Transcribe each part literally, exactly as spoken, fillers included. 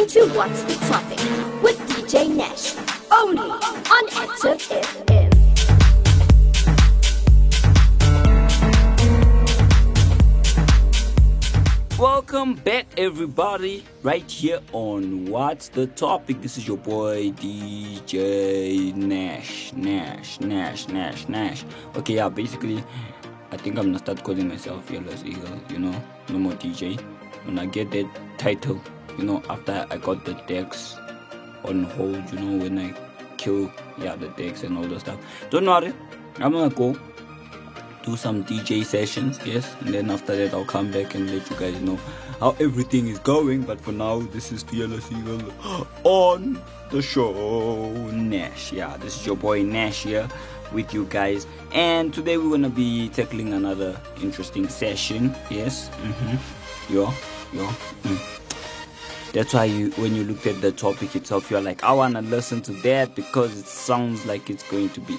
to What's the Topic with D J Nash, only on Active F M. Welcome back, everybody, right here on What's the Topic. This is your boy D J Nash, Nash, Nash, Nash, Nash. Okay, yeah, basically, I think I'm gonna start calling myself Fearless Eagle, you know, no more D J. When I get that title, you know, after I got the decks on hold, you know, when I kill, yeah, the decks and all that stuff. Don't worry, I'm gonna go do some D J sessions, yes, and then after that I'll come back and let you guys know how everything is going. But for now, this is Fearless Eagle on the show, Nash. Yeah, this is your boy Nash here with you guys, and today we're gonna be tackling another interesting session. Yes, mm-hmm. yo, yo. Mm. That's why you, when you look at the topic itself, you're like, I wanna listen to that because it sounds like it's going to be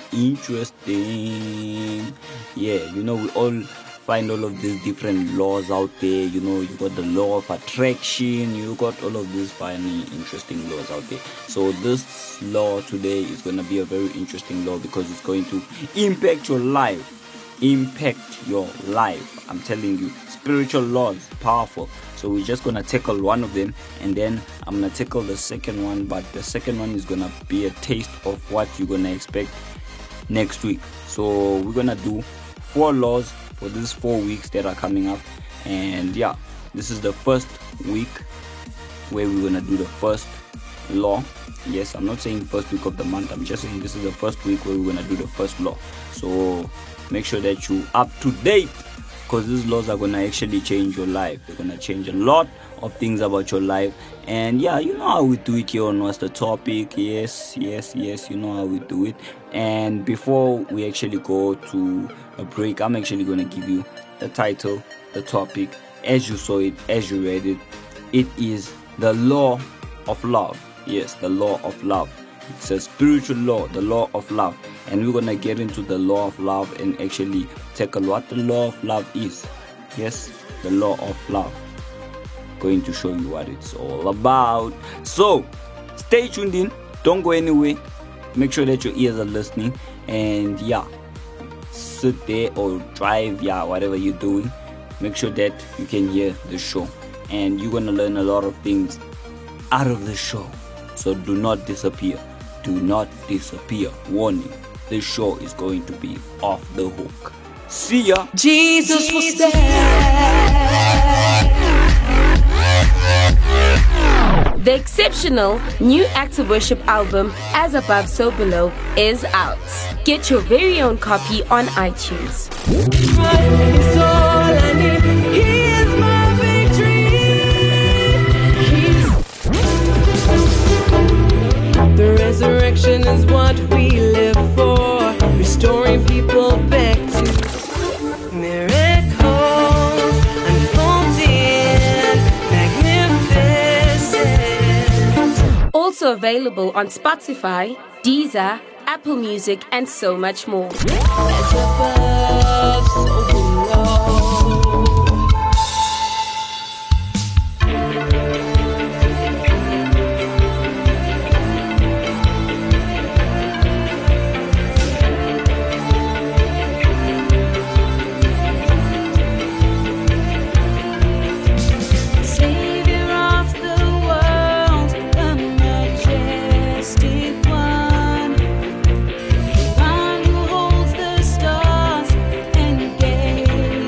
interesting. Yeah, you know, we all find all of these different laws out there. You know, you got the law of attraction, you got all of these funny, interesting laws out there. So this law today is gonna be a very interesting law because it's going to impact your life. Impact your life. I'm telling you, spiritual laws, powerful. So we're just gonna tackle one of them, and then I'm gonna tackle the second one. But the second one is gonna be a taste of what you're gonna expect next week. So we're gonna do four laws for these four weeks that are coming up, and yeah, this is the first week where we're gonna do the first law. Yes, I'm not saying first week of the month, I'm just saying this is the first week where we're gonna do the first law. So make sure that you up to date, because these laws are gonna actually change your life. They're gonna change a lot of things about your life. And yeah, you know how we do it here on What's the Topic. Yes, yes, yes, you know how we do it. And before we actually go to a break, I'm actually gonna give you the title, the topic, as you saw it, as you read it. It is the law of love. Yes, the law of love. It's a spiritual law, the law of love. And we're gonna get into the law of love and actually tackle what the law of love is. Yes, the law of love. Going to show you what it's all about. So stay tuned in, don't go anywhere. Make sure that your ears are listening, and yeah, sit there or drive, yeah, whatever you're doing. Make sure that you can hear the show, and you're gonna learn a lot of things out of the show. So do not disappear. Do not disappear. Warning, this show is going to be off the hook. See ya. Jesus was there. The exceptional new Active Worship album, As Above So Below, is out. Get your very own copy on iTunes. It's all I need. He is my victory. He's... The resurrection is what we live for, restoring people back to miracles unfolding, magnificent. Also available on Spotify, Deezer, Apple Music, and so much more. As above, so below. One who holds the stars and gave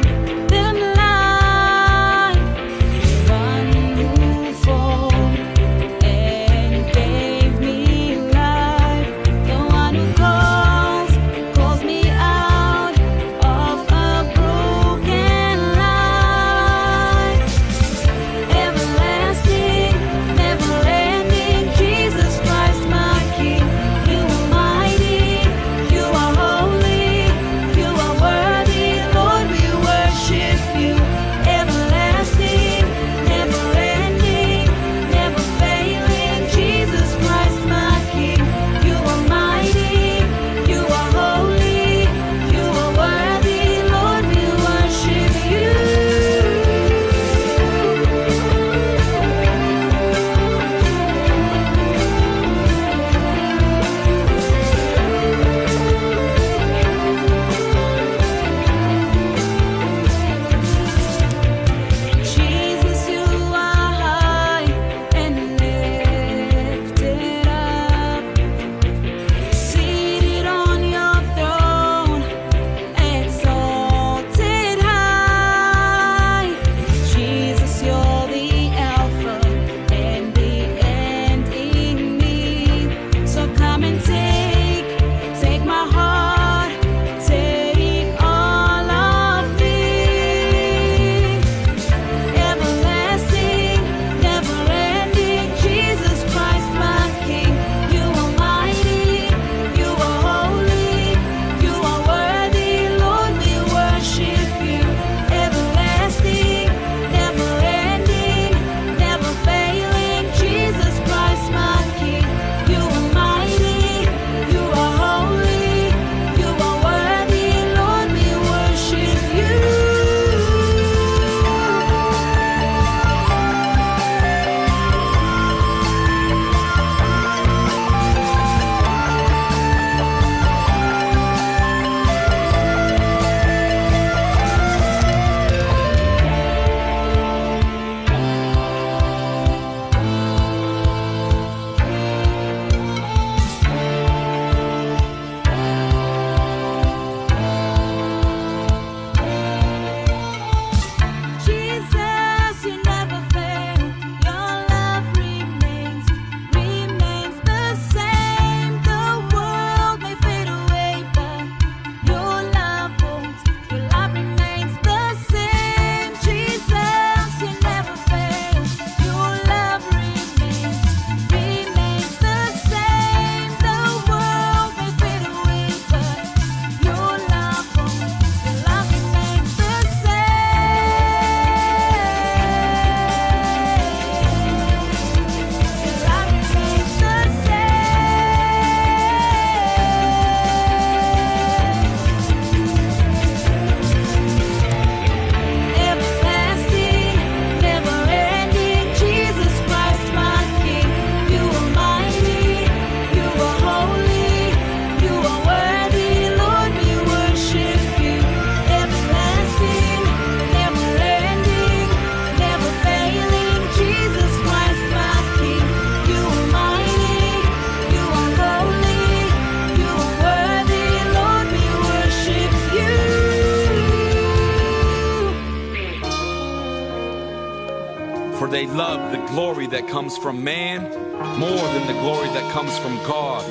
For they love the glory that comes from man more than the glory that comes from God.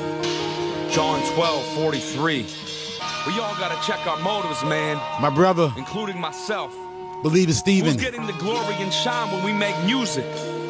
John twelve forty-three. We all gotta check our motives, man. My brother, including myself. Believer Steven. Who's getting the glory and shine when we make music?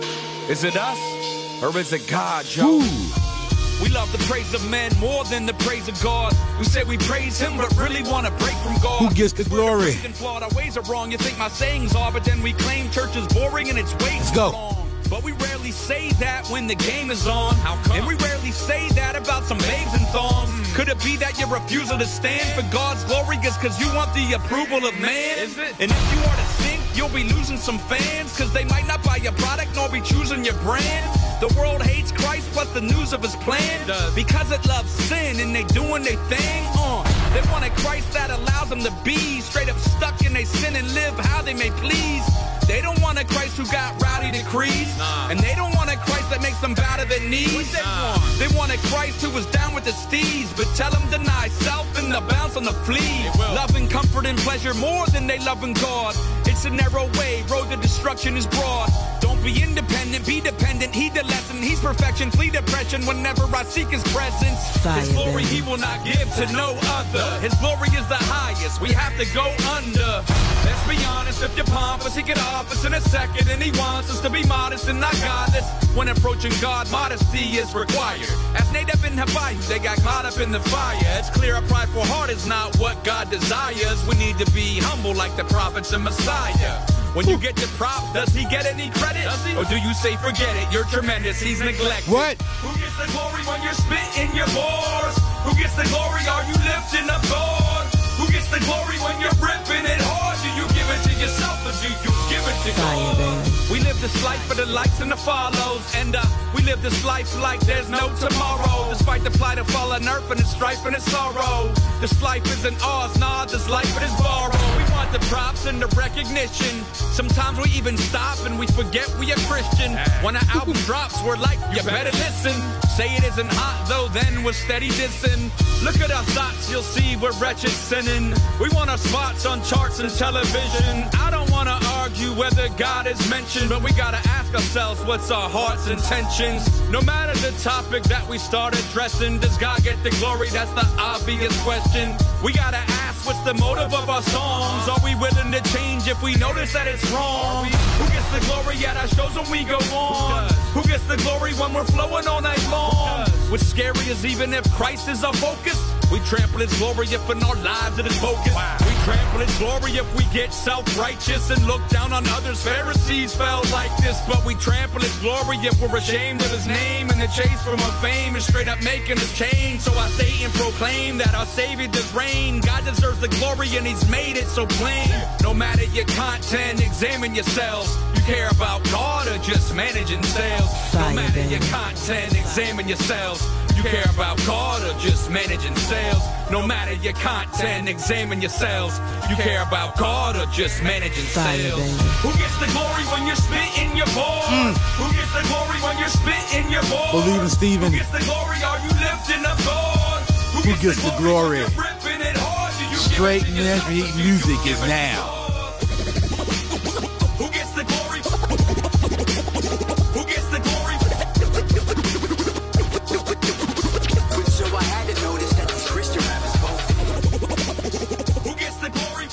Is it us or is it God, Joe? Ooh. We love the praise of men more than the praise of God. We say we praise him, but really want to break from God. Who gets the glory? Flawed, our ways are wrong. You think my sayings are, but then we claim church is boring and it's way Let's too go. long. But we rarely say that when the game is on. How come? And we rarely say that about some babes and thongs. Mm. Could it be that your refusal to stand for God's glory is because you want the approval of man? Is it? And if you are to stink, you'll be losing some fans, because they might not buy your product nor be choosing your brand. The world hates Christ, what's the news of his plan? Does. Because it loves sin and they doing their thing. Uh, they want a Christ that allows them to be straight up stuck in their sin and live how they may please. They don't want a Christ who got rowdy decrees. Nah. And they don't want a Christ that makes them bow to their knees. They want? They want a Christ who was down with the steeds, but tell them deny self and the bounce on the flea. Loving comfort and pleasure more than they loving God. It's a narrow way, road to destruction is broad. Don't be independent, be dependent, heed the lesson. He's perfection, flee depression whenever I seek his presence. Fire, his glory baby. He will not give to no other. His glory is the highest, we have to go under. Let's be honest, if you're pompous, he get office in a second, and he wants us to be modest and not godless. When approaching God, modesty is required. As Nadab and Abihu, they got caught up in the fire. It's clear a prideful heart is not what God desires. We need to be humble like the prophets and Messiah. When you get the props, does he get any credit? Or do you say, forget it, you're tremendous, he's neglected? What? Who gets the glory when you're spitting your bars? Who gets the glory, are you lifting up God? Who gets the glory when you're ripping it hard? Do you give it to yourself or do you give it to God? Fire, we live this life for the likes and the follows. And uh, we live this life like there's no tomorrow. Despite the plight of fallen earth and its strife and its sorrow. This life isn't ours, nah, this life it is borrowed. We want the props and the recognition. Sometimes we even stop and we forget we are Christian. When an album drops, we're like, you better listen. Say it isn't hot though, then we're steady dissing. Look at our thoughts, you'll see we're wretched sinning. We want our spots on charts and television. I don't wanna argue whether God is mentioned, but we gotta ask ourselves what's our heart's intentions. No matter the topic that we start addressing, does God get the glory? That's the obvious question. We gotta ask what's the motive of our songs. Are we willing to change if we notice that it's wrong? Who gets the glory at our shows when we go on? Who gets the glory when we're flowing all night long? What's scary is even if Christ is our focus, we trample his glory if in our lives it is focused. Wow. We trample his glory if we get self-righteous and look down on others. Pharisees felt like this, but we trample his glory if we're ashamed of his name, and the chase from our fame is straight up making us change. So I stay and proclaim that our Savior does reign. God deserves the glory and he's made it so plain. No matter your content, examine yourselves. You care about God or just managing sales? No matter your content, examine yourselves. You care about God or just managing sales? No matter your content, examine yourselves. You care about God or just managing sales? Who gets the glory when you're spitting your bars? Mm. Who gets the glory when you're spitting your bars? Believe in Steven. Who gets the glory? Are you lifting up God? Who gets, Who gets the glory? The glory? Straight Nashville Heat music is now. Who gets the glory? Who gets the glory? So I had to notice that these Christian rappers both. Who gets the glory?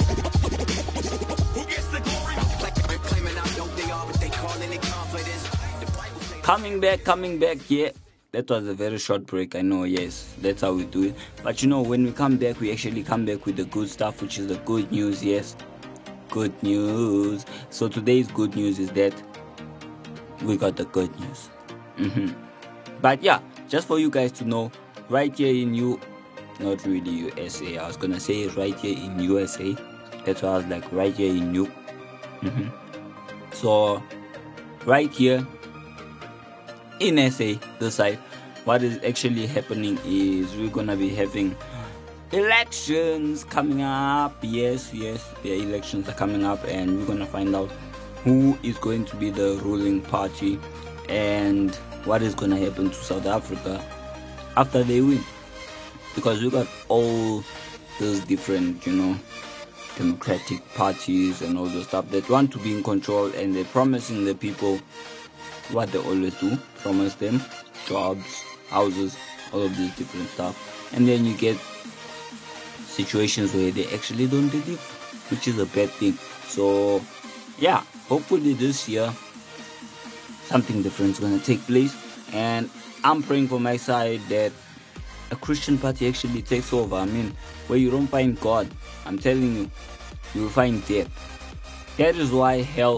Who gets the glory? Claiming I know they are, but they calling it confidence. Coming back, coming back, yeah. That was a very short break, I know, yes. That's how we do it. But you know, when we come back, we actually come back with the good stuff, which is the good news, yes. Good news. So today's good news is that we got the good news. Mm-hmm. But yeah, just for you guys to know, right here in U, not really U S A, I was gonna say right here in U S A. That's why I was like right here in U. Mm-hmm. So right here in S A, this side, what is actually happening is we're gonna be having elections coming up. Yes, yes, the elections are coming up, and we're gonna find out who is going to be the ruling party and what is gonna happen to South Africa after they win, because we got all those different, you know, democratic parties and all those stuff that want to be in control, and they're promising the people what they always do, promise them jobs, houses, all of this different stuff, and then you get situations where they actually don't deliver, which is a bad thing. So yeah, hopefully this year something different is going to take place, and I'm praying for my side that a Christian party actually takes over. I mean, where you don't find God, I'm telling you, you will find death. That is why hell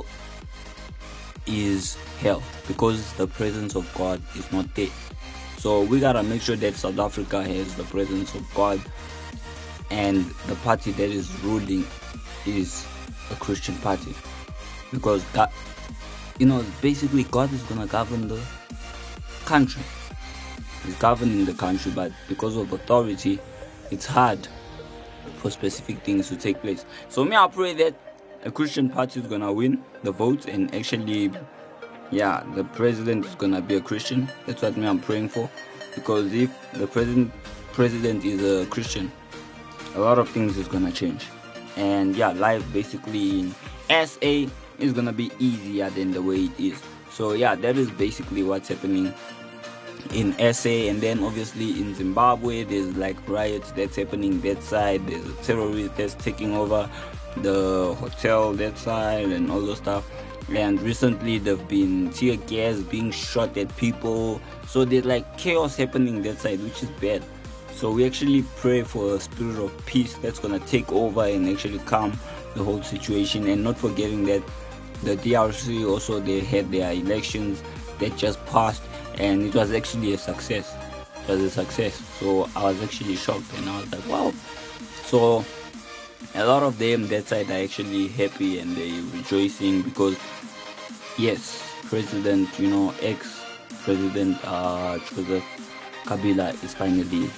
is hell, because the presence of God is not there. So we gotta make sure that South Africa has the presence of God, and the party that is ruling is a Christian party, because God, you know, basically God is gonna govern the country. He's governing the country, but because of authority, it's hard for specific things to take place. So me, I pray that a Christian party is gonna win the votes, and actually, yeah, the president is gonna be a Christian. That's what me I'm praying for, because if the president president is a Christian, a lot of things is gonna change. And yeah, life basically in S A is gonna be easier than the way it is. So yeah, that is basically what's happening in S A. And then obviously in Zimbabwe, there's like riots that's happening that side. There's a terrorist that's taking over the hotel that side and all those stuff. And recently there've been tear gas being shot at people, so there's like chaos happening that side, which is bad. So we actually pray for a spirit of peace that's gonna take over and actually calm the whole situation. And not forgetting that the D R C also, they had their elections that just passed, and it was actually a success. It was a success. So I was actually shocked, and I was like, wow. So a lot of them that side are actually happy and they rejoicing, because yes, President, you know, ex-President uh, Joseph Kabila is finally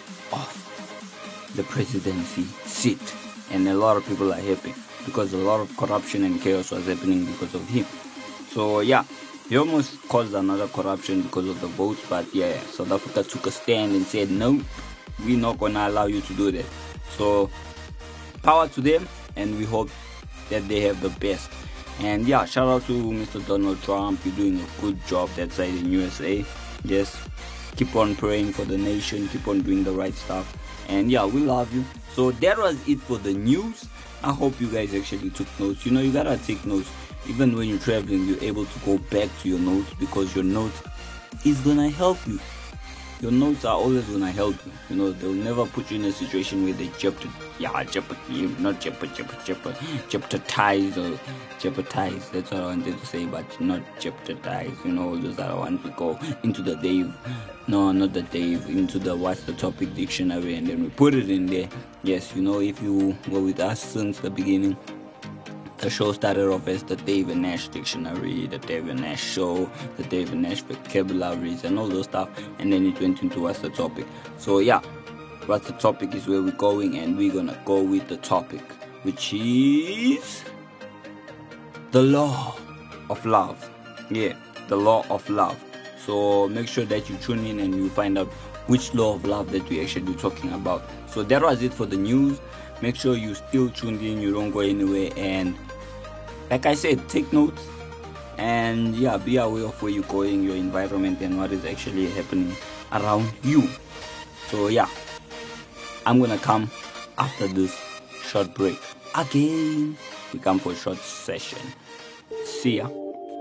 off the presidency seat, and a lot of people are happy because a lot of corruption and chaos was happening because of him. So yeah, he almost caused another corruption because of the votes, but yeah, South Africa took a stand and said, no, we're not gonna allow you to do that. So power to them, and we hope that they have the best. And yeah, shout out to Mister Donald Trump. You're doing a good job that side in U S A. Yes, keep on praying for the nation, keep on doing the right stuff, and yeah, we love you. So that was it for the news. I hope you guys actually took notes. You know, you gotta take notes. Even when you're traveling, you're able to go back to your notes, because your notes is gonna help you. Your notes are always gonna help you. You know, they'll never put you in a situation where they jeopardize, yeah, jeopardize, not jeopardize, jeopardize, jeopardize or jeopardize. That's what I wanted to say, but not jeopardize. You know, those are the ones we go into the Dave, no, not the Dave, into the what's the topic dictionary, and then we put it in there. Yes, you know, if you were with us since the beginning, the show started off as the Dave and Nash Dictionary, the Dave and Nash Show, the Dave and Nash Vocabularies, and all those stuff, and then it went into what's the topic. So yeah, what's the topic is where we're going, and we're gonna go with the topic, which is the law of love. Yeah, the law of love. So make sure that you tune in and you find out which law of love that we're actually talking about. So that was it for the news. Make sure you still tuned in, you don't go anywhere, and like I said, take notes, and yeah, be aware of where you're going, your environment, and what is actually happening around you. So yeah, I'm gonna come after this short break again. We come for a short session. See ya.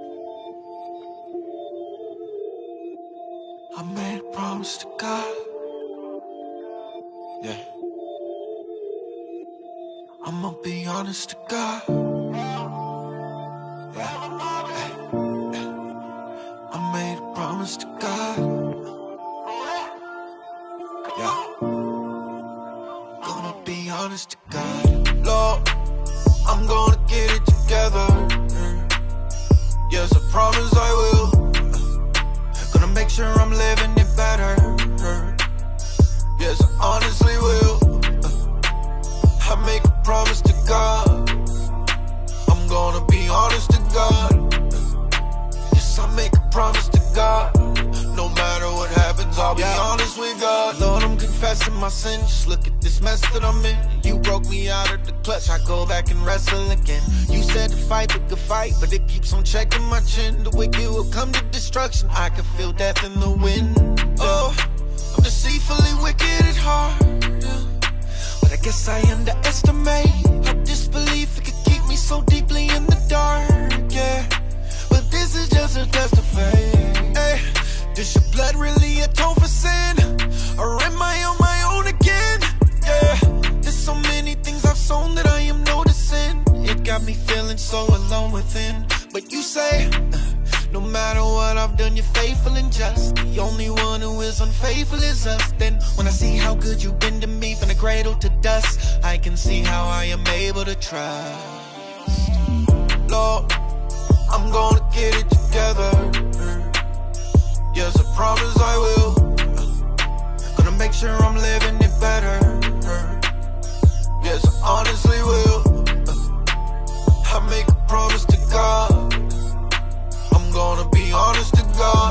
I made a promise to God. Yeah, I'ma be honest to God. Yeah, yeah, yeah. I made a promise to God. Yeah, gonna be honest to God. Lord, I'm gonna get it together. Yes, I promise I will. Gonna make sure I'm living it better. Yes, I honestly will. I make a promise to God. I'm gonna be honest to God. Yes, I make a promise to God. confessing my sin. Just look at this mess that I'm in. You broke me out of the clutch, I go back and wrestle again. You said to fight the good fight, but it keeps on checking my chin. The wicked will come to destruction, I can feel death in the wind. Oh, I'm deceitfully wicked at heart, yeah. But I guess I underestimate how disbelief it could keep me so deeply in the dark, yeah. But this is just a test of faith, hey. Does your blood really atone for sin? Or am I on my own again? Yeah, there's so many things I've sown that I am noticing. It got me feeling so alone within. But you say, uh, no matter what I've done, you're faithful and just. The only one who is unfaithful is us. Then when I see how good you've been to me, from the cradle to dust, I can see how I am able to trust. Lord, I'm gonna get it together. Yes, I promise I will. Gonna make sure I'm living it better. Yes, I honestly will. I make a promise to God. I'm gonna be honest to God.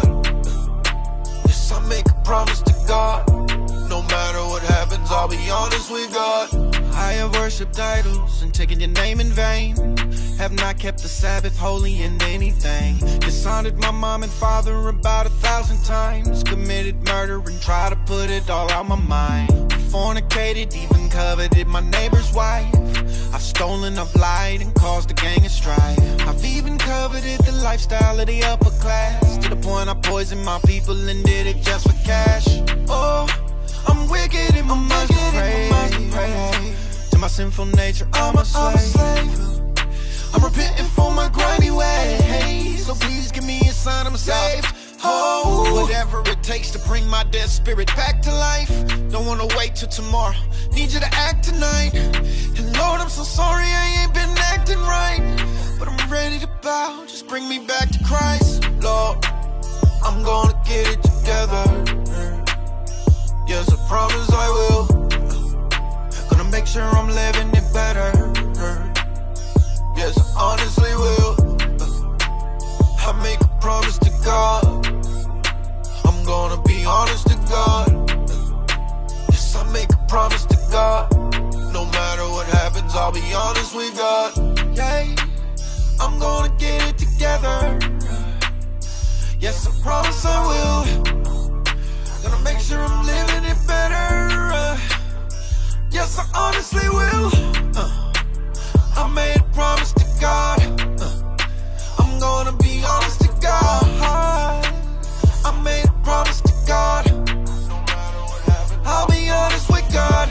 Yes, I make a promise to God. No matter what happens, I'll be honest with God. I have worshipped idols and taken your name in vain. Have not kept the Sabbath holy in anything. Dishonored my mom and father about a thousand times. Committed murder and tried to put it all out my mind. Fornicated, even coveted my neighbor's wife. I've stolen, I've lied and caused a gang of strife. I've even coveted the lifestyle of the upper class, to the point I poisoned my people and did it just for cash. Oh, I'm wicked in my mind to pray. To my sinful nature, I'm a slave. I'm repenting for my grimy ways, so please give me a sign I'm saved. Oh, whatever it takes to bring my dead spirit back to life. Don't wanna wait till tomorrow, need you to act tonight. And Lord, I'm so sorry I ain't been acting right, but I'm ready to bow, just bring me back to Christ. Lord, I'm gonna get it together. Yes, I promise I will. Gonna make sure I'm living it better. Yes, I honestly will. I make a promise to God. I'm gonna be honest to God. Yes, I make a promise to God. No matter what happens, I'll be honest with God. Yeah, I'm gonna get it together. Yes, I promise I will. Gonna make sure I'm living it better. Yes, I honestly will. uh. I made a promise to God. uh, I'm gonna be honest to God. I made a promise to God. No matter what happens, I'll be honest with God.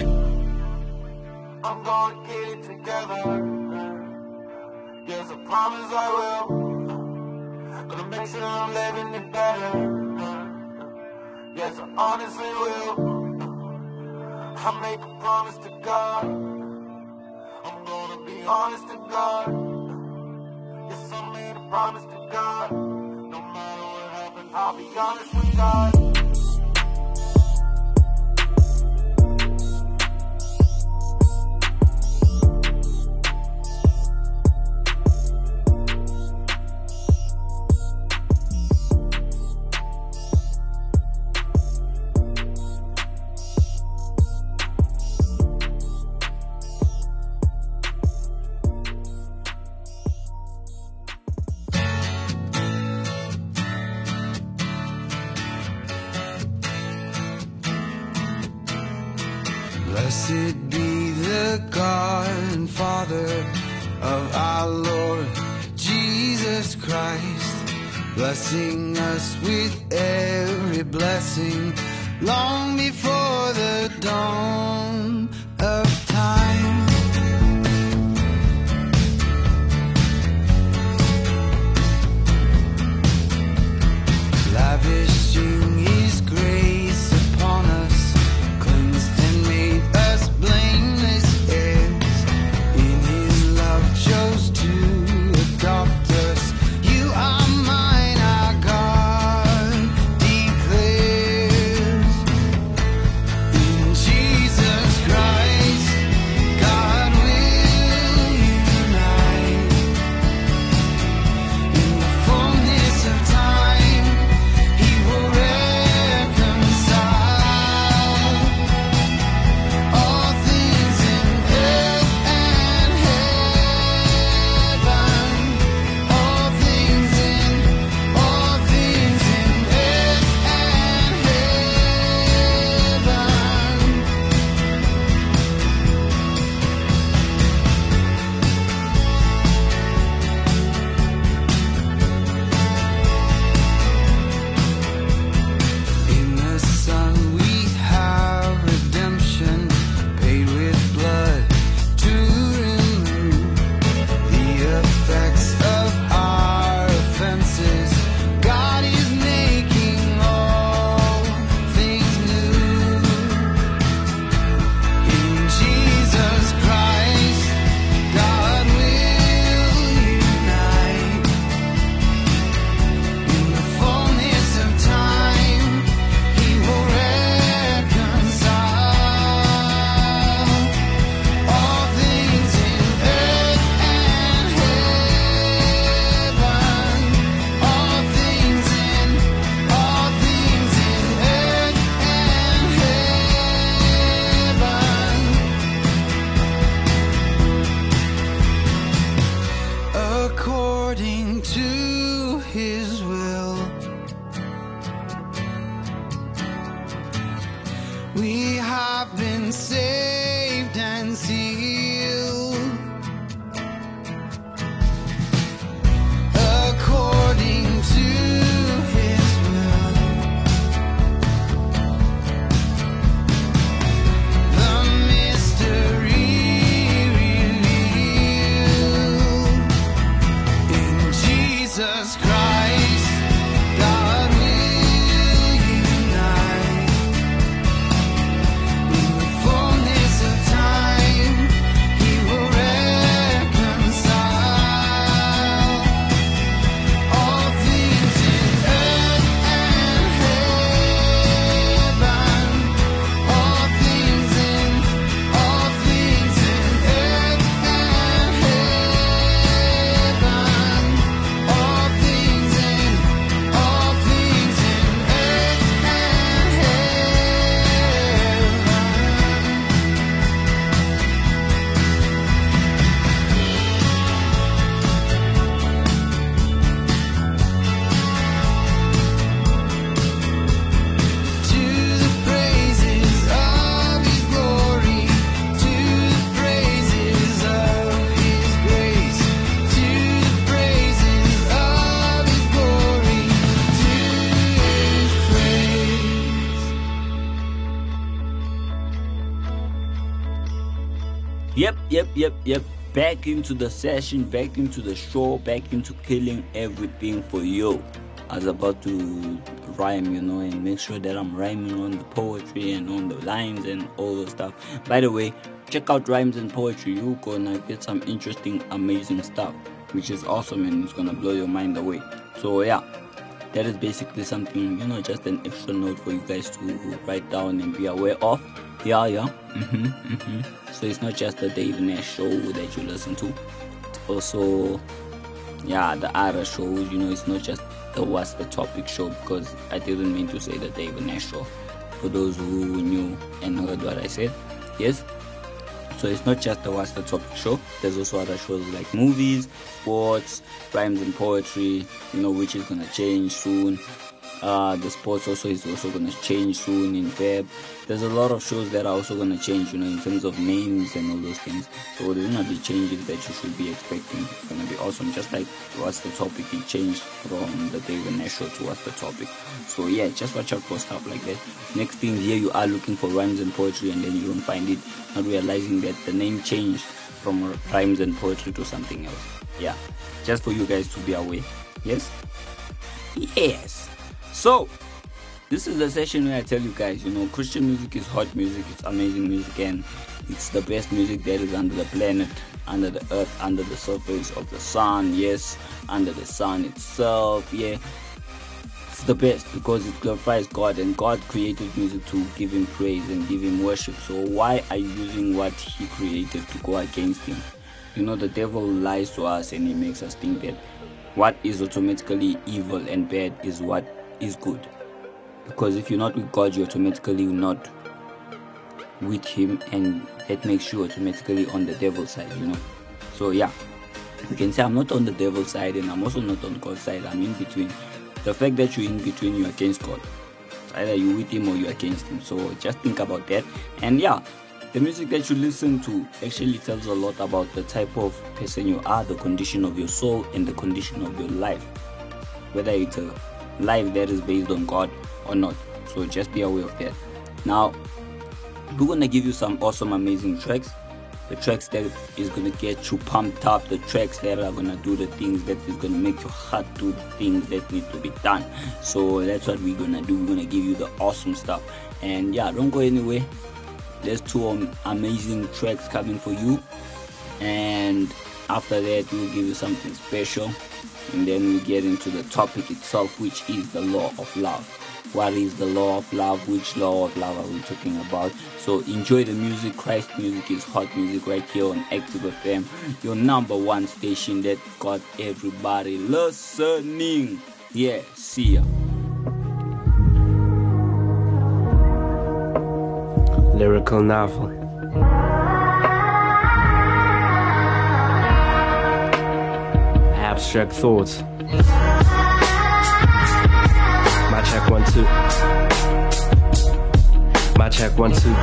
I'm gonna get it together. Yes, I promise I will. Gonna make sure I'm living it better. Yes, I honestly will. I make a promise to God. I'm gonna be honest to God. Yes, I made a promise to God. No matter what happens, I'll be honest with God. Blessed be the God and Father of our Lord Jesus Christ, blessing us with every blessing long before the dawn of time. Lavishing His grace upon us, cleansed and made us blameless heirs. In His love chose to adopt us. You are mine, our God declares. In Jesus Christ, God Yep, yep, yep, yep. Back into the session, back into the show, back into killing everything for you. I was about to rhyme, you know, and make sure that I'm rhyming on the poetry and on the lines and all the stuff. By the way, check out Rhymes and Poetry. You're gonna get some interesting, amazing stuff, which is awesome and it's gonna blow your mind away. So yeah, that is basically something, you know, just an extra note for you guys to write down and be aware of. Yeah, yeah. Mm-hmm, mm-hmm. So it's not just the Dave Nash show that you listen to. It's also, yeah, the other shows, you know, it's not just the What's the Topic show, because I didn't mean to say the Dave Nash show. For those who knew and heard what I said, yes. So it's not just the What's the Topic show. There's also other shows like movies, sports, rhymes and poetry, you know, which is gonna change soon. Uh, the sports also is also gonna change soon in Feb. There's a lot of shows that are also gonna change, you know, in terms of names and all those things. So there's gonna be changes that you should be expecting. It's gonna be awesome. Just like What's the Topic, it changed from the Dave Nash show to What's the Topic. So yeah, just watch out for stuff like that. Next thing, here you are looking for rhymes and poetry, and then you don't find it, not realizing that the name changed from rhymes and poetry to something else. Yeah, just for you guys to be aware. Yes, yes. So, this is the session where I tell you guys, you know, Christian music is hot music, it's amazing music, and it's the best music that is under the planet, under the earth, under the surface of the sun, yes, under the sun itself, yeah. It's the best because it glorifies God, and God created music to give Him praise and give Him worship. So why are you using what He created to go against Him? You know, the devil lies to us and he makes us think that what is automatically evil and bad is what is good, because if you're not with God, you're automatically not with Him, and that makes you automatically on the devil's side, you know. So yeah, you can say I'm not on the devil's side and I'm also not on God's side. I'm in between. The fact that you're in between, you're against God. Either you're with Him or you're against Him. So just think about that. And yeah, the music that you listen to actually tells a lot about the type of person you are, the condition of your soul, and the condition of your life, whether it's a life that is based on God or not. So just be aware of that. Now we're gonna give you some awesome, amazing tracks, the tracks that is gonna get you pumped up, the tracks that are gonna do the things that is gonna make your heart do the things that need to be done. So that's what we're gonna do. We're gonna give you the awesome stuff. And yeah, don't go anywhere. There's two um, amazing tracks coming for you, and after that we'll give you something special. And then we get into the topic itself, which is the law of love. What is the law of love? Which law of love are we talking about? So enjoy the music. Christ music is hot music right here on Active F M, your number one station that got everybody listening. Yeah, see ya. Lyrical novel. Abstract thoughts. My check one two. My check one two.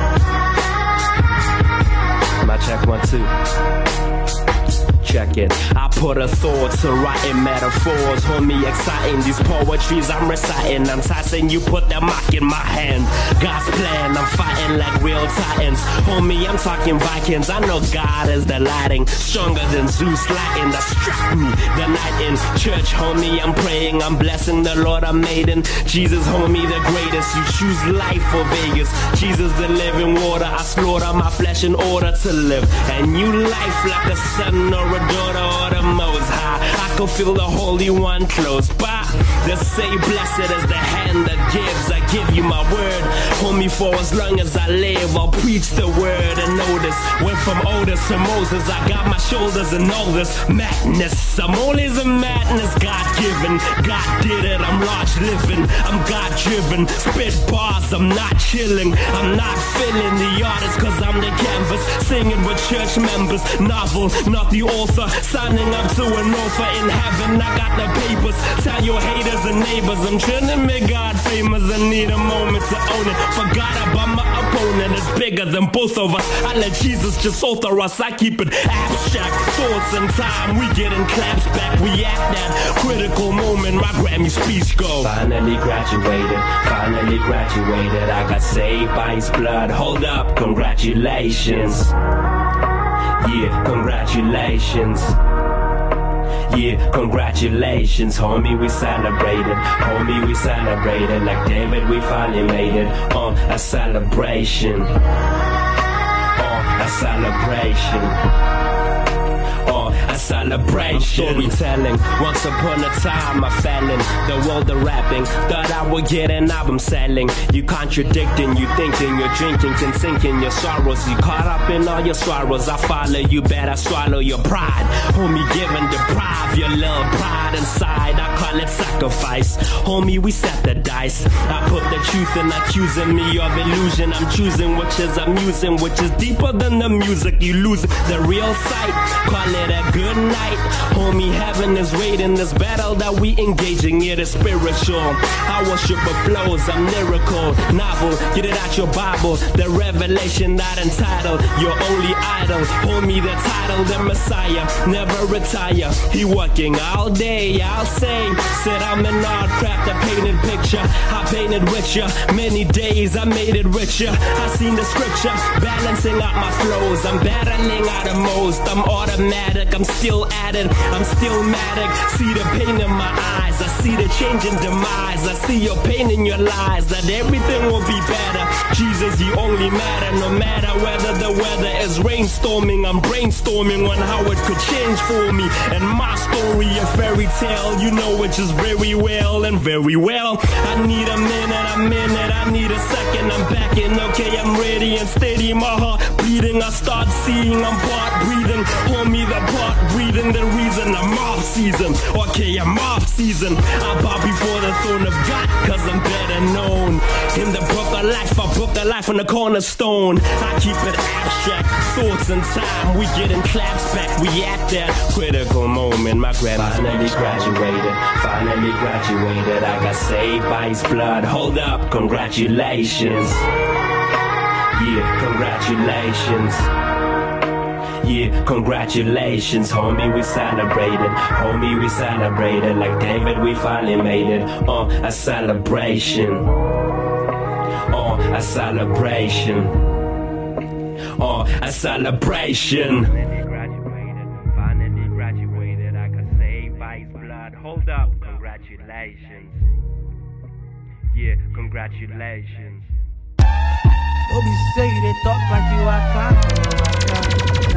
My check one two. Check it. I put a thought to writing metaphors. Homie, exciting. These poetries I'm reciting. I'm tossing, you put the mic in my hand. God's plan, I'm fighting like real titans. Homie, I'm talking Vikings. I know God is the lighting. Stronger than Zeus lighting that struck me the night in church. Homie, I'm praying, I'm blessing the Lord I made in Jesus, homie, the greatest. You choose life for Vegas. Jesus, the living water. I slaughter my flesh in order to live. And new life like a son or a daughter or the Most High. I can feel the Holy One close by. They say blessed is the hand that gives. I give you my word, homie, for as long as I live I'll preach the word. And notice, went from Otis to Moses. I got my shoulders and all this madness. I'm always a madness, God-given. God did it, I'm large living, I'm God-driven. Spit bars, I'm not chilling, I'm not feeling the artist, cause I'm the canvas. Singing with church members, novel, not the author. Signing up to an offer in heaven, I got the papers. Tell your haters and neighbors, I'm trying to make God famous. I need a moment to own it. Forgot about my opponent, it's bigger than both of us. I let Jesus just author us, I keep it abstract. Thoughts and time, we getting claps back. We at that critical moment, my Grammy speech go. Finally graduated, finally graduated. I got saved by His blood, hold up, congratulations. Yeah, congratulations. Yeah, congratulations, homie, we celebrated. Homie, we celebrated. Like David, we finally made it. On a celebration. On a celebration. A celebration. Storytelling. Once upon a time I fell in the world of rapping. Thought I would get an album selling. You contradicting, you thinking, you're drinking, can sink in your sorrows. You caught up in all your sorrows. I follow you, better swallow your pride. Homie, give and deprive your little pride inside. I call it sacrifice. Homie, we set the dice. I put the truth in accusing me of illusion. I'm choosing which is amusing, which is deeper than the music. You lose the real sight. Call it a good night, homie. Heaven is waiting. This battle that we engaging, it is spiritual. I worship with flows, I'm lyrical. Novel, get it out your Bible. The revelation not entitled, your only idol. Homie, the title, the Messiah, never retire. He working all day, I'll say. Said I'm an art craft, a painted picture. I painted with ya, many days I made it richer. I seen the scripture, balancing out my flows. I'm battling out of most, I'm automatic. I'm still at it, I'm still matic. See the pain in my eyes, I see the change in demise. I see your pain in your lies, that everything will be better. Jesus, you only matter, no matter whether the weather is rainstorming. I'm brainstorming on how it could change for me. And my story, a fairy tale, you know it just very well and very well. I need a minute, a minute, I need a second. I'm back in, okay, I'm ready and steady. My heart beating, I start seeing, I'm part breathing. Homie, the part breathing, the reason I'm off season. Okay, I'm off season. I bow before the throne of God, cause I'm better known. In the book of life, I book the life on the cornerstone. I keep it abstract, thoughts and time. We getting claps back, we at that critical moment. My grad finally graduated, finally graduated. I got saved by his blood. Hold up, congratulations. Yeah, congratulations. Yeah, congratulations, homie, we celebrated. Homie, we celebrated. Like David, we finally made it. On uh, a celebration. On uh, a celebration. On uh, a celebration. Finally graduated, finally graduated. I got saved by his blood. Hold up, congratulations. Yeah, congratulations. Don't be say they talk like you are confident.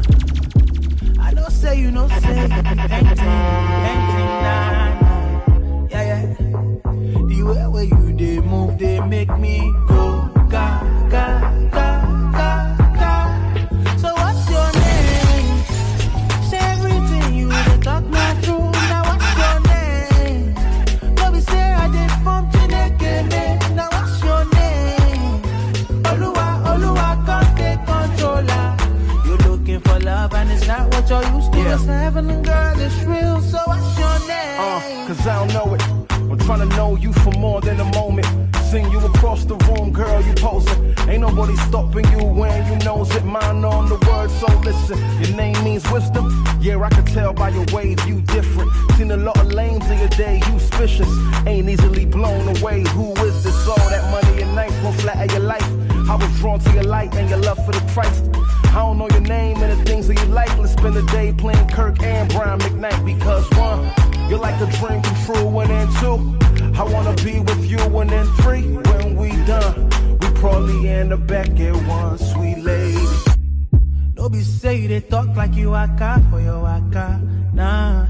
Nah, I know say you know say you be painting, painting, nah, nah. Yeah, yeah. The way where you they move, they make me go ga ga ga ga ga. So what's your name? Say everything you they talk not true. Now what's your name? Don't be say I did from Chineke. Now what's your name? Oluwa, Oluwa, can't take controller. You're looking for love and it's not what you're used to. Yeah. It's heaven and girl, it's real, so what's your name? Uh, cause I don't know it. I'm trying to know you for more than a moment. Sing you across the room, girl, you posing. Ain't nobody stopping you when you knows it. Mine on the word, so listen. Your name means wisdom. Yeah, I can tell by your ways you different. Seen a lot of lanes in your day, you suspicious. Ain't easily blown away. Who is this? All that money and night won't flatter your life. I was drawn to your light and your love for the Christ. I don't know your name and the things that you like. Let's spend the day playing Kirk and Brian McKnight. Because one, you're like a dream come true. And then two, I wanna be with you. And then three, when we done, we probably end up back at one, sweet lady. Don't be say they talk like you waka for your waka. Nah,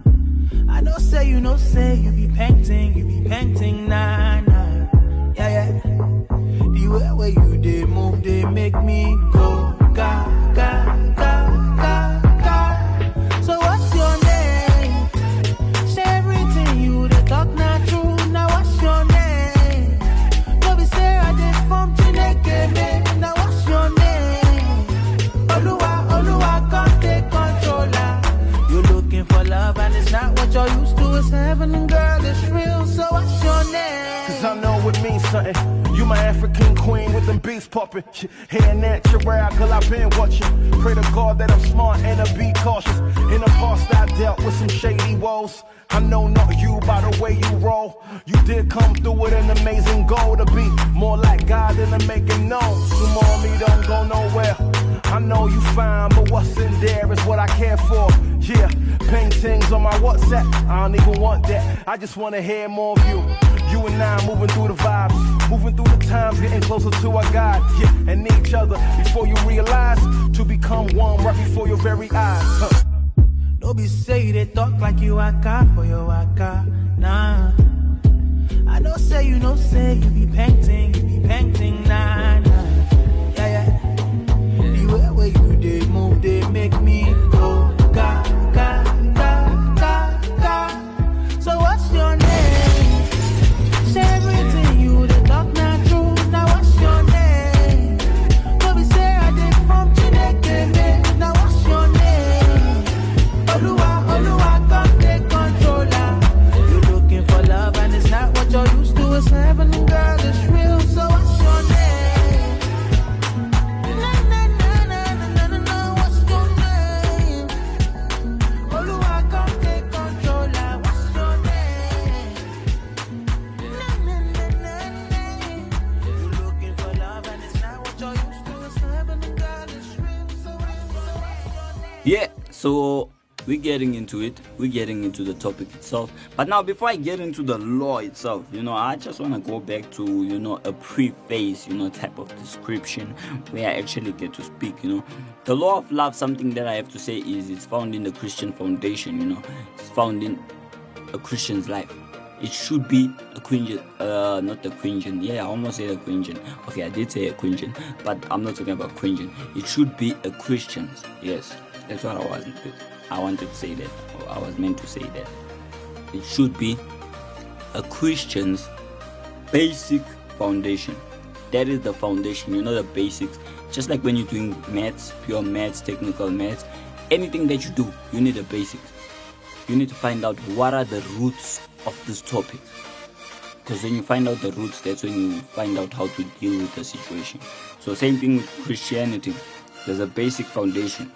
I know say you know say you be painting, you be painting. Nah, nah, yeah, yeah. The way where you they move, they make me go ga ga ga ga ga. So what's your name? Say everything you they talk not true. Now what's your name? Don't be say I did from Chineke. Now what's your name? Oluwa, Oluwa, can't take controller. You're looking for love and it's not what you're used to. It's heaven and girl, it's real. So what's your name? Cause I know it means something. You my African queen with them beats popping. Hair natural, girl, I've been watching. Pray to God that I'm smart and I be cautious. In the past I dealt with some shady woes. I know not you by the way you roll. You did come through with an amazing goal to be more like God than to make it known. So mommy don't go nowhere. I know you fine, but what's in there is what I care for. Yeah, paintings on my WhatsApp, I don't even want that. I just wanna hear more of you. You and I moving through the vibes, moving through the times, getting closer to our God, yeah, and each other before you realize to become one right before your very eyes. Huh. Don't be say they talk like you waka for your waka, nah. I don't say you no say you be painting, you be painting, nah, nah. Yeah, yeah. The way where you they move, they make me go ga ga ga ga ga. So what's your name? Say everything you they talk not true. Now what's your name? Don't be say I did from Chineke. Now what's your name? Oluwa, Oluwa, come take controller. You looking for love and it's not what you're used to. It's heaven, girl, it's real. So what's your name? Na na na na na na na. What's your name? Oluwa, come take controller. What's your name? Na na na na na. You looking for love and it's not what you're used to. It's heaven, girl, it's real. So real. So what's your name? Yeah, so we're getting into it, we're getting into the topic itself. But now, before I get into the law itself, you know, I just want to go back to, you know, a preface, you know, type of description where I actually get to speak. You know, the law of love, something that I have to say is it's found in the Christian foundation. You know, it's found in a Christian's life. It should be a Christian, uh, not a Christian. Yeah, I almost said a Christian. Okay, I did say a Christian, but I'm not talking about Christian. It should be a Christian's. Yes, that's what I wasn't. I wanted to say that, or I was meant to say that. It should be a Christian's basic foundation. That is the foundation, you know, the basics. Just like when you're doing maths, pure maths, technical maths, anything that you do, you need a basics. You need to find out what are the roots of this topic. Because when you find out the roots, that's when you find out how to deal with the situation. So same thing with Christianity. There's a basic foundation.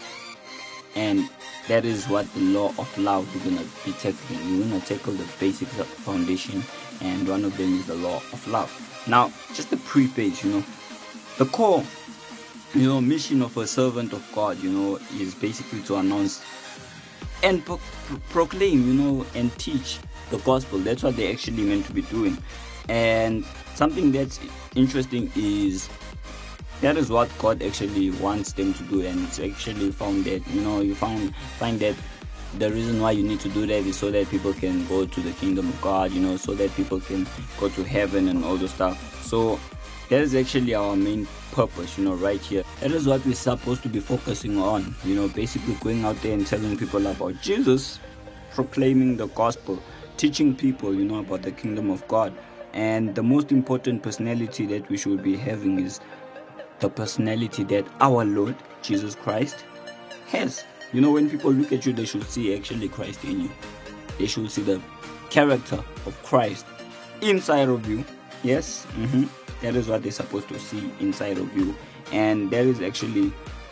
And that is what the law of love we're going to be tackling. We're going to tackle the basic foundation, and one of them is the law of love. Now, just a preface, you know, the core, you know, mission of a servant of God, you know, is basically to announce and pro- pro- proclaim, you know, and teach the gospel. That's what they're actually meant to be doing. And something that's interesting is that is what God actually wants them to do, and it's actually found that, you know, you found find that the reason why you need to do that is so that people can go to the kingdom of God, you know, so that people can go to heaven and all those stuff. So that is actually our main purpose, you know, right here. That is what we're supposed to be focusing on, you know, basically going out there and telling people about Jesus, proclaiming the gospel, teaching people, you know, about the kingdom of God. And the most important personality that we should be having is the personality that our Lord Jesus Christ has. You know, when people look at you, they should see actually Christ in you. They should see the character of Christ inside of you. Yes, mm-hmm. That is what they're supposed to see inside of you. And that is actually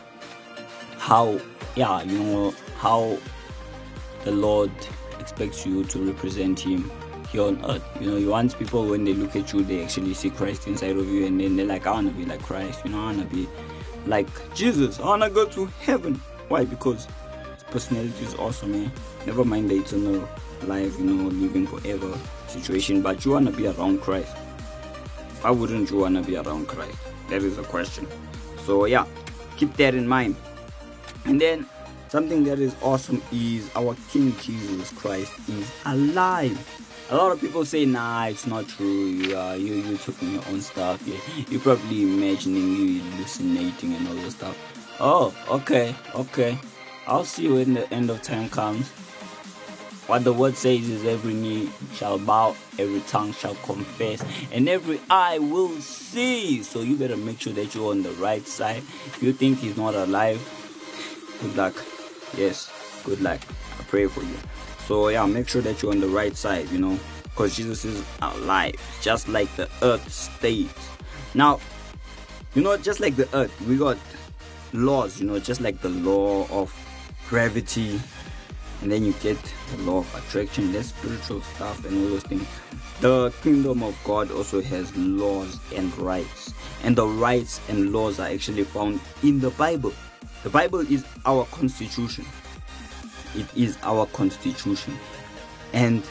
how, yeah, you know, how the Lord expects you to represent Him here on earth. You know, he wants people, when they look at you, they actually see Christ inside of you, and then they're like, I want to be like Christ, you know, I want to be like Jesus, I want to go to heaven. Why? Because his personality is awesome, man. Never mind the eternal life, you know, living forever situation, but you want to be around Christ. Why wouldn't you want to be around Christ? That is the question. So yeah, keep that in mind. And then something that is awesome is our King Jesus Christ is alive. A lot of people say, nah, it's not true. You are you you talking your own stuff. Yeah, you're probably imagining, you hallucinating and all that stuff. Oh, okay, okay. I'll see you when the end of time comes. What the word says is every knee shall bow, every tongue shall confess, and every eye will see. So you better make sure that you're on the right side. If you think he's not alive, good luck. Yes, good luck. I pray for you. So yeah, make sure that you're on the right side, you know, because Jesus is alive, just like the earth stays. Now, you know, just like the earth, we got laws, you know, just like the law of gravity, and then you get the law of attraction. That's spiritual stuff and all those things. The kingdom of God also has laws and rights, and the rights and laws are actually found in the Bible. The Bible is our constitution. It is our constitution. And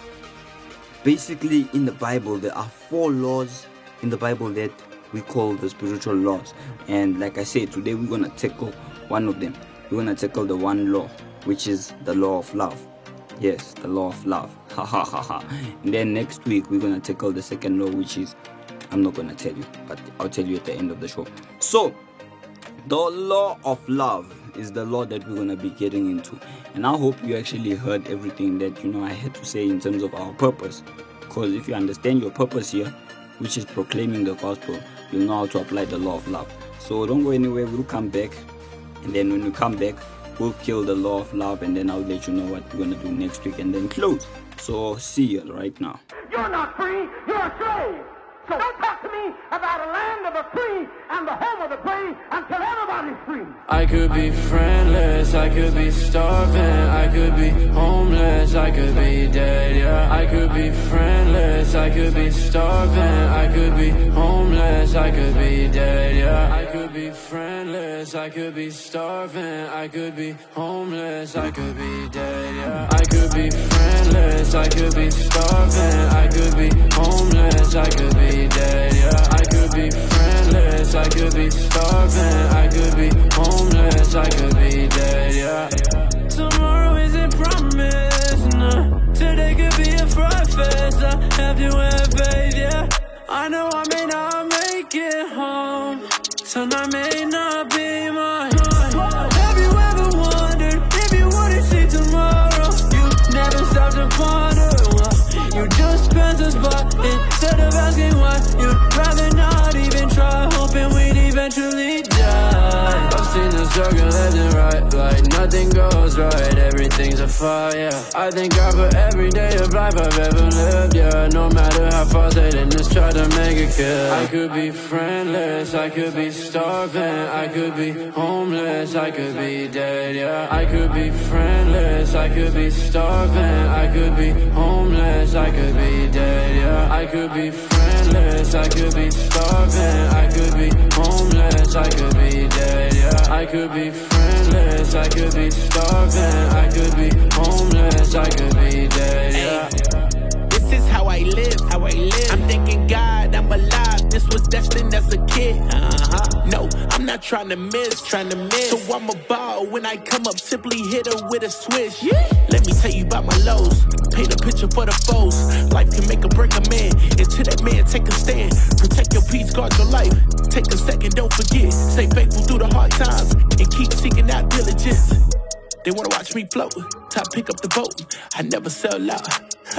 basically in the Bible, there are four laws in the Bible that we call the spiritual laws. And like I said, today we're going to tackle one of them. We're going to tackle the one law, which is the law of love. Yes, the law of love. Ha ha ha ha. And then next week, we're going to tackle the second law, which is, I'm not going to tell you, but I'll tell you at the end of the show. So, the law of love is the law that we're going to be getting into. And I hope you actually heard everything that, you know, I had to say in terms of our purpose. Because if you understand your purpose here, which is proclaiming the gospel, you'll know how to apply the law of love. So don't go anywhere, we'll come back. And then when we come back, we'll kill the law of love, and then I'll let you know what we're going to do next week and then close. So see you right now. You're not free, you're a slave. So don't talk to me about a land of the free and the home of the brave until everybody's free. I could be friendless, I could be starving, I could be homeless, I could be dead, yeah. I could be friendless, I could be starving, I could be homeless, I could be dead, yeah. I could be friendless, I could be starving, I could be homeless, I could be dead, yeah. I could be friendless, I could be starving, I could be homeless, I could be dead, yeah. I could be friendless, I could be starving, I could be homeless, I could be dead, yeah. Tomorrow isn't promised, no. Today could be a fright fest, I have to have faith, yeah. I know I may not make it home, tonight may not be mine. Have you ever wondered if you wouldn't see tomorrow? You never stop to ponder why you just pass us by instead of asking why. You'd rather not even try, hoping we'd eventually die. I've seen the circle left and right, like nothing goes right, everything's a fire. I thank God for every day of life I've ever lived, yeah. No matter how far they didn't just try to make it kill. I could be friendless, I could be starving, I could be homeless, I could be dead, yeah. I could be friendless, I could be starving, I could be homeless, I could be dead, yeah. I could be friendless, I could be starving, I could be homeless, I could be dead, yeah. I could be friendless, I could be starving, I could be homeless, I could be dead, yeah. This is how I live, how I live. I'm thanking God I'm alive. This was destined as a kid. Uh-huh. No, I'm not trying to miss, trying to miss. So I'm a ball when I come up, simply hit her with a swish. Yeah. Let me tell you about my lows. Paint a picture for the foes. Life can make or break a man. Until that man take a stand. Protect your peace, guard your life. Take a second, don't forget. Stay faithful through the hard times and keep seeking out diligence. They wanna watch me float, top pick up the boat. I never sell out.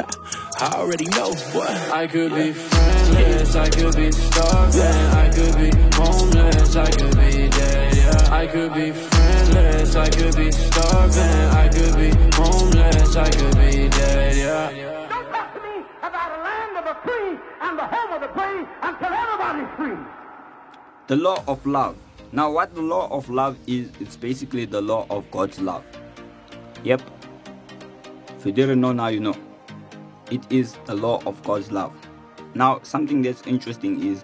I already know, boy. I could be friendless, I could be starving, I could be homeless, I could be dead, yeah. I could be friendless, I could be starving, I could be homeless, I could be dead, yeah. Don't talk to me about a land of the free and the home of the brave until everybody's free. The law of love. Now, what the law of love is, it's basically the law of God's love. Yep. If you didn't know, now you know. It is the law of God's love. Now, something that's interesting is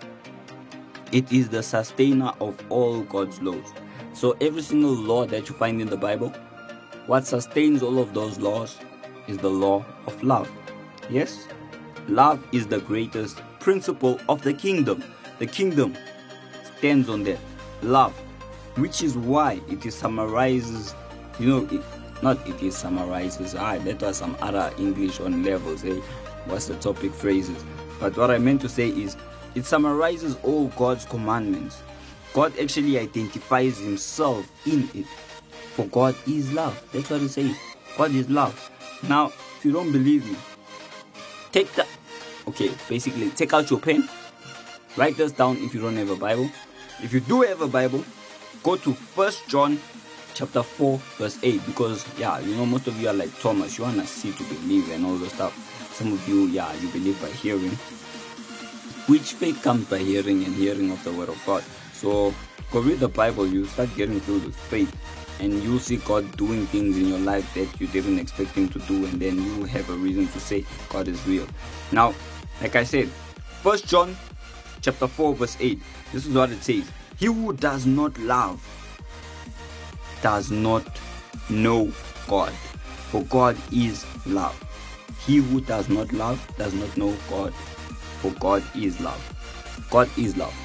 it is the sustainer of all God's laws. So every single law that you find in the Bible, what sustains all of those laws is the law of love. Yes? Love is the greatest principle of the kingdom. The kingdom stands on that. Love, which is why it is summarizes, you know, it, not it is summarizes, ah, that was some other English on levels, eh? What's the topic phrases? But what I meant to say is, it summarizes all God's commandments. God actually identifies himself in it. For God is love. That's what it says. God is love. Now, if you don't believe me, take that, okay, basically, take out your pen, write this down if you don't have a Bible. If you do have a Bible, go to First John chapter four verse eight, because yeah, you know, most of you are like Thomas, you want to see to believe and all those stuff. Some of you, yeah, you believe by hearing, which faith comes by hearing and hearing of the word of God. So go read the Bible, you start getting filled with faith, and you see God doing things in your life that you didn't expect him to do, and then you have a reason to say God is real. Now, like I said, First John chapter four verse eight, this is what it says: he who does not love does not know God, for God is love. He who does not love does not know God, for God is love. God is love.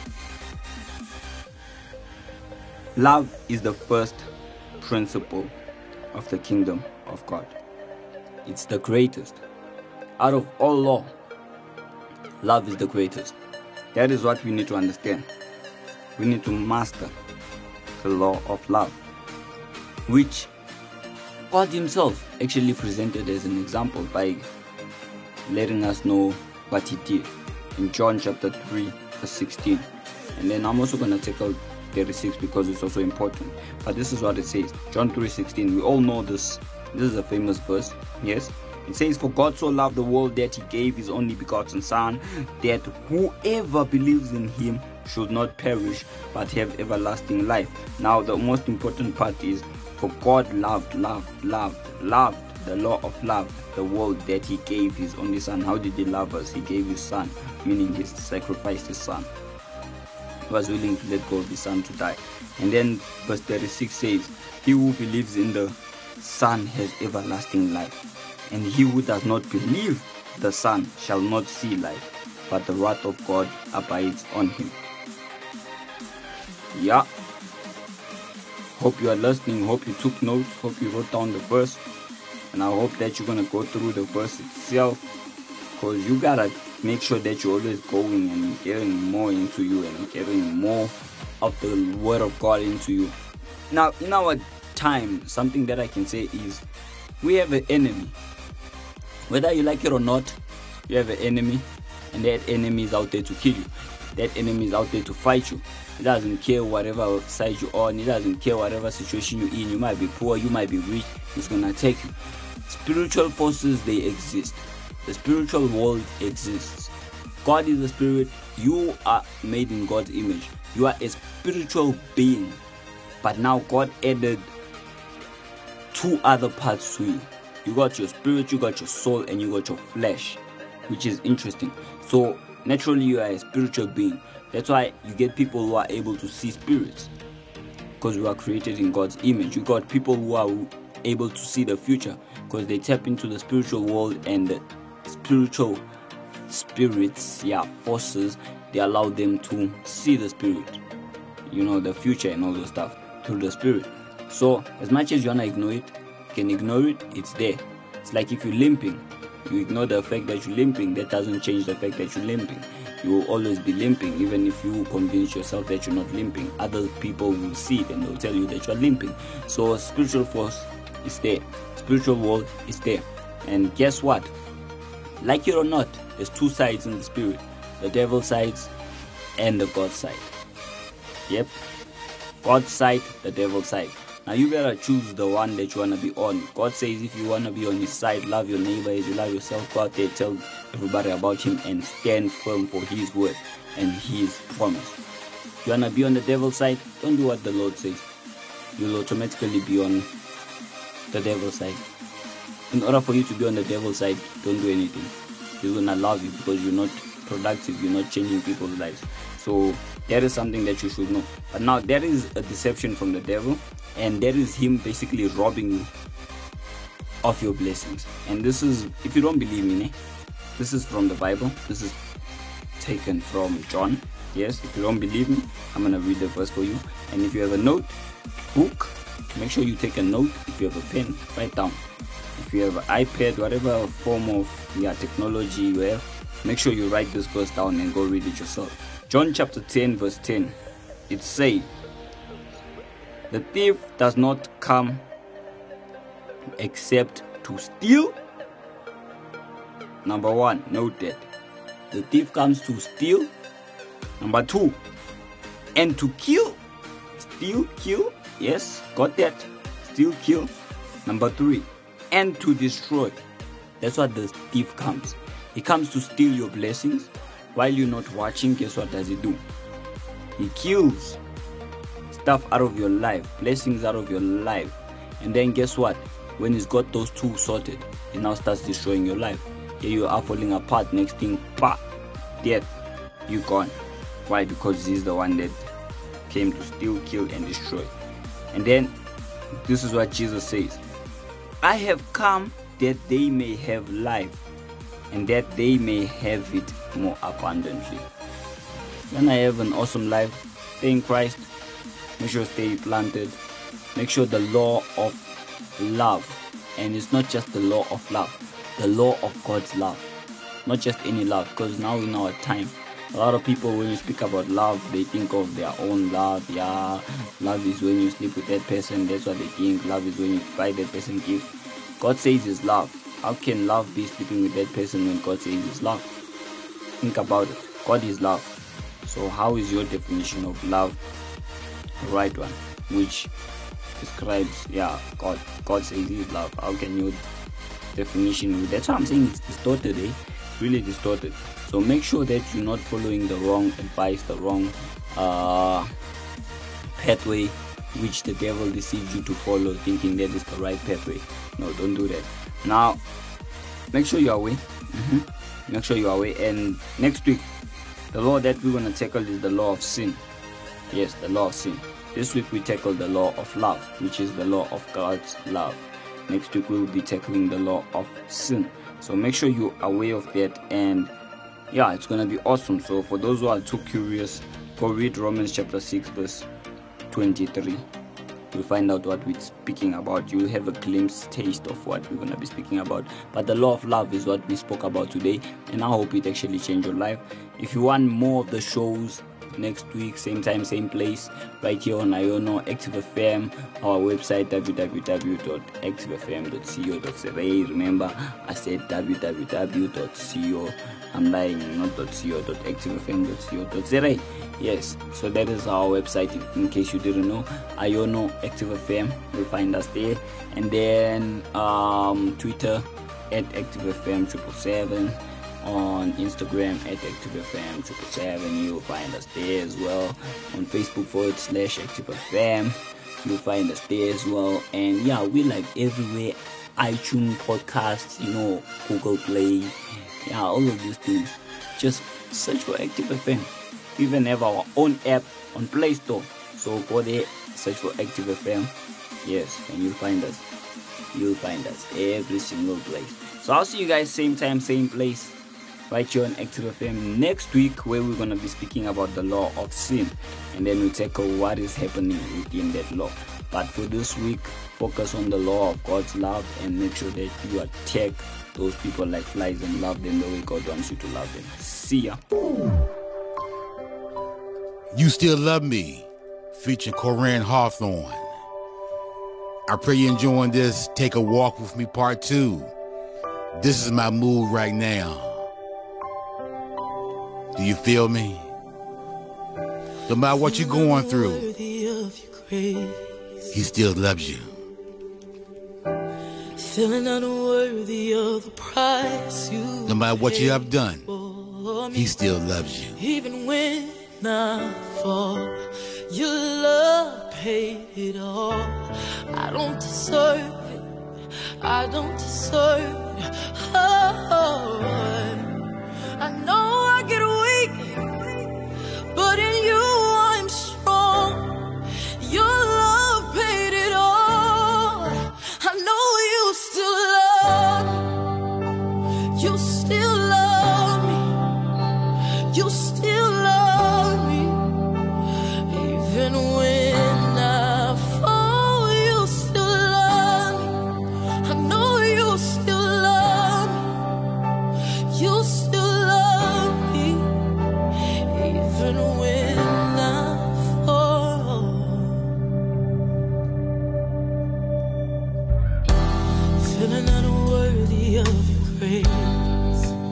Love is the first principle of the kingdom of God. It's the greatest. Out of all law, love is the greatest. That is what we need to understand. We need to master the law of love, which God himself actually presented as an example by letting us know what he did in John chapter three verse sixteen. And then I'm also going to take out thirty-six because it's also important. But this is what it says. John three sixteen. We all know this. This is a famous verse. Yes. It says, "For God so loved the world that he gave his only begotten Son, that whoever believes in him should not perish but have everlasting life." Now the most important part is, for God loved, loved, loved, loved the law of love, the world, that he gave his only Son. How did he love us? He gave his Son, meaning he sacrificed his Son. He was willing to let go of his Son to die. And then verse thirty-six says, "He who believes in the Son has everlasting life, and he who does not believe the Son shall not see life, but the wrath of God abides on him." Yeah. Hope you are listening. Hope you took notes. Hope you wrote down the verse. And I hope that you're going to go through the verse itself, because you got to make sure that you're always going and getting more into you and getting more of the word of God into you. Now, in our time, something that I can say is, we have an enemy. Whether you like it or not, you have an enemy, and that enemy is out there to kill you. That enemy is out there to fight you. He doesn't care whatever side you're on. He doesn't care whatever situation you're in. You might be poor, you might be rich. He's going to attack you. Spiritual forces, they exist. The spiritual world exists. God is a spirit. You are made in God's image. You are a spiritual being. But now God added two other parts to you. You got your spirit, you got your soul, and you got your flesh, which is interesting. So naturally you are a spiritual being. That's why you get people who are able to see spirits, because we are created in God's image. You got people who are able to see the future, because they tap into the spiritual world, and the spiritual spirits, yeah, forces, they allow them to see the spirit, you know, the future and all those stuff through the spirit. So as much as you wanna ignore it, you can ignore it. It's there. It's like if you're limping, you ignore the fact that you're limping. That doesn't change the fact that you're limping. You will always be limping, even if you convince yourself that you're not limping. Other people will see it and they'll tell you that you're limping. So spiritual force is there. Spiritual world is there. And guess what? Like it or not, there's two sides in the spirit. The devil's side and the God side. Yep. God's side, the devil's side. Now you better choose the one that you want to be on. God says if you want to be on his side, love your neighbor as you love yourself. Go out there, tell everybody about him, and stand firm for his word and his promise. If you want to be on the devil's side, don't do what the Lord says. You'll automatically be on the devil's side. In order for you to be on the devil's side, don't do anything. He's going to love you because you're not productive, you're not changing people's lives. So that is something that you should know. But now there is a deception from the devil, and that is him basically robbing you of your blessings. And this is, if you don't believe me, this is from the Bible. This is taken from John. Yes, if you don't believe me, I'm going to read the verse for you. And if you have a notebook, make sure you take a note. If you have a pen, write down. If you have an iPad, whatever form of yeah, technology you have, make sure you write this verse down and go read it yourself. John chapter ten verse ten. It says, "The thief does not come except to steal." Number one, note that. The thief comes to steal. Number two, and to kill. Steal, kill. Yes, got that. Steal, kill. Number three, and to destroy. That's what the thief comes. He comes to steal your blessings. While you're not watching, guess what does he do? He kills stuff out of your life, blessings out of your life. And then guess what? When he's got those two sorted, he now starts destroying your life. Here you are falling apart. Next thing, pa, death, you gone. Why? Because he's the one that came to steal, kill, and destroy. And then this is what Jesus says. I have come that they may have life, and that they may have it more abundantly. When I have an awesome life, stay in Christ, make sure stay planted, make sure the law of love, and it's not just the law of love, the law of God's love, not just any love, because now in our time, a lot of people, when you speak about love, they think of their own love. Yeah, love is when you sleep with that person, that's what they think. Love is when you buy that person gift. God says it's love. How can love be sleeping with that person when God says it's love? Think about it. God is love. So how is your definition of love the right one, which describes, yeah, God God says He's love? How can your definition, that's what I'm saying, it's distorted, eh? Really distorted. So make sure that you're not following the wrong advice, the wrong uh, pathway which the devil deceived you to follow, thinking that is the right pathway. No, don't do that. Now, make sure you're away. Mm-hmm. Make sure you're away. And next week, the law that we're going to tackle is the law of sin. Yes, the law of sin. This week we tackle the law of love, which is the law of God's love. Next week we'll be tackling the law of sin. So make sure you're aware of that, and yeah, it's gonna be awesome. So for those who are too curious, go read Romans chapter six verse twenty-three. You'll find out what we're speaking about. You'll have a glimpse, taste of what we're gonna be speaking about. But the law of love is what we spoke about today, and I hope it actually changed your life. If you want more of the shows, next week, same time, same place, right here on Iono, Active F M, our website w w w dot active f m dot co dot za. Remember, I said w w w dot co. I'm lying, not .co, dot active f m dot co dot za. Yes, so that is our website. In case you didn't know, Iono Active F M, you'll find us there. And then um, Twitter at Active F M triple seven. On Instagram at Active F M triple seven, you'll find us there as well. On Facebook forward slash Active F M, you'll find us there as well. And yeah, we like everywhere. iTunes podcasts, you know, Google Play, yeah, all of these things. Just search for Active F M. We even have our own app on Play Store. So go there, search for Active F M. Yes, and you'll find us. You'll find us every single place. So I'll see you guys same time, same place, right here on Active F M next week, where we're going to be speaking about the law of sin, and then we tackle what is happening within that law. But for this week, focus on the law of God's love, and make sure that you attack those people like flies and love them the way God wants you to love them. See ya. You Still Love Me, featuring Corinne Hawthorne. I pray you're enjoying this Take a Walk With Me part two. This is my mood right now. Do you feel me? No matter what you're going through, He still loves you. Feeling unworthy of the price you No matter what you have done, He still loves you. Even when I fall, your love paid it all. I don't deserve it. I don't deserve it. Oh, I know I get weak, but in you I'm strong. Your love paid it all. I know you still love me. You still love me. You still love me. Even when I fall, you still love me. I know you still love me. You still love me. Even when I fall. Feeling unworthy of your grace.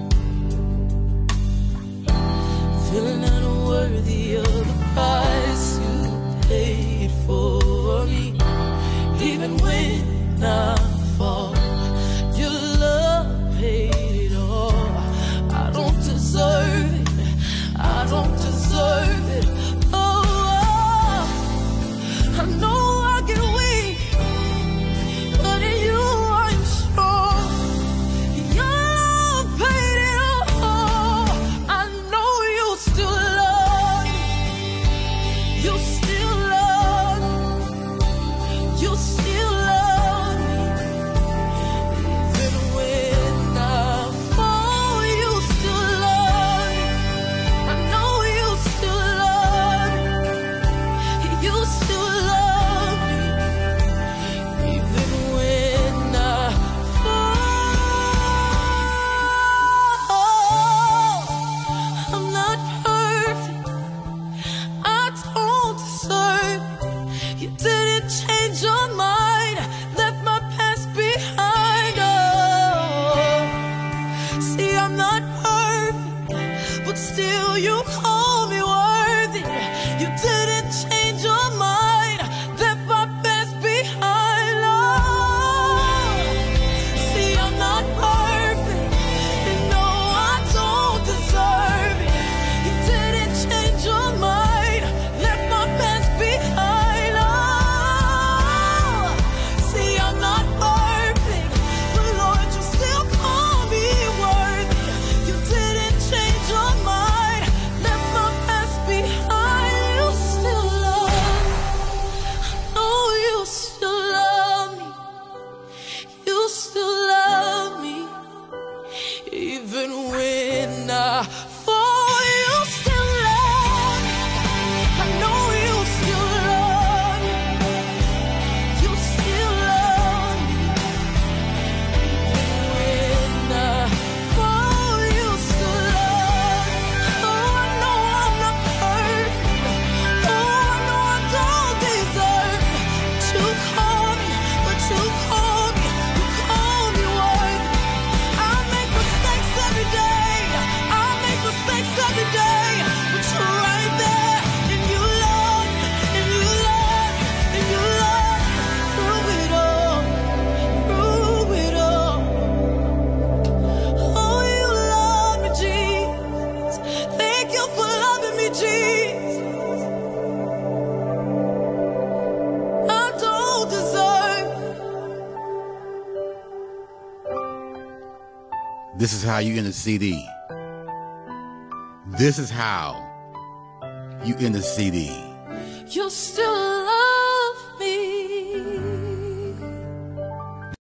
This is how you end a C D. This is how you end a C D. You're still alive.